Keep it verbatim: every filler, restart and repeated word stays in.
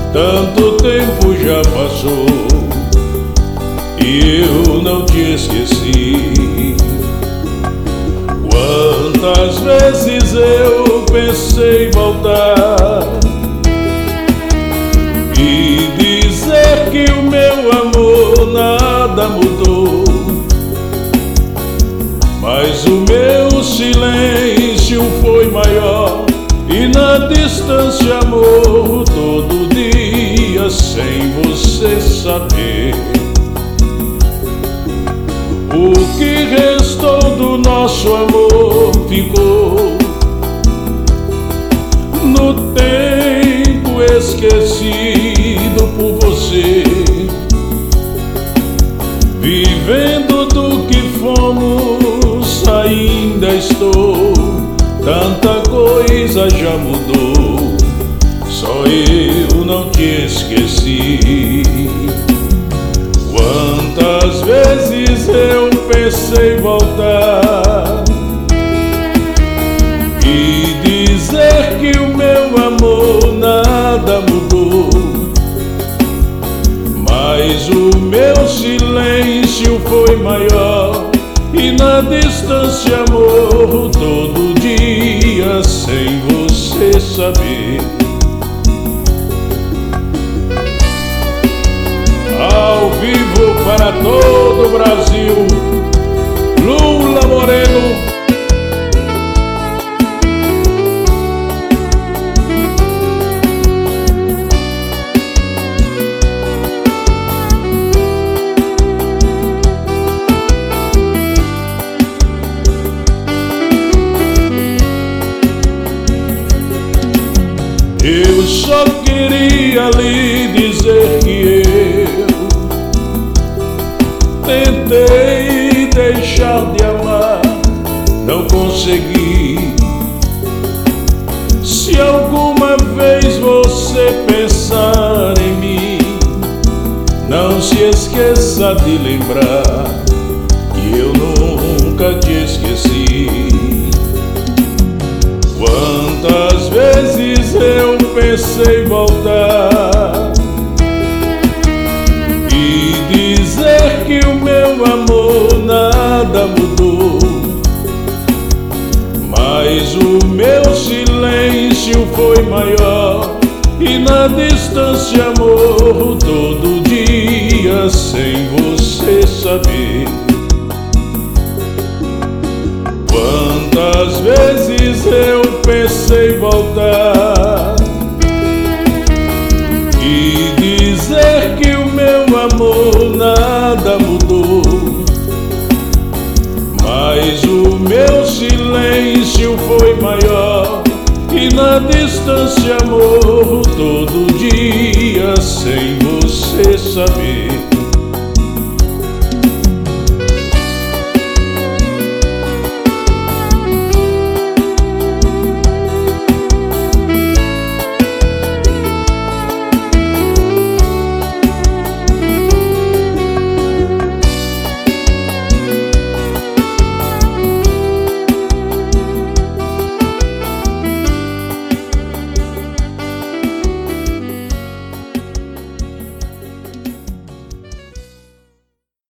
Tanto tempo já passou e eu não te esqueci. Quantas vezes eu pensei em voltar e dizer que o meu amor nada mudou, mas o meu silêncio foi maior e na distância morro todo dia sem você saber. O que restou do nosso amor ficou no tempo esquecido por você. Vivendo do que fomos ainda estou, tanta coisa já mudou, só eu não te esqueci. Quantas vezes eu pensei em voltar e dizer que o meu amor nada mudou, mas o meu silêncio foi maior e na distância morro todo dia sem você saber. Ao vivo para todo o Brasil, Lula Moreno. Eu só queria lhe dizer que eu tentei deixar de amar, não consegui. Se alguma vez você pensar em mim, não se esqueça de lembrar que eu nunca te esqueci. Quantas vezes eu pensei em voltar e dizer que o meu amor nada mudou, mas o meu silêncio foi maior e na distância morro todo dia sem você saber. Quantas vezes eu pensei em voltar e dizer que o meu amor nada mudou, mas o meu silêncio foi maior e na distância morro todo dia sem você saber.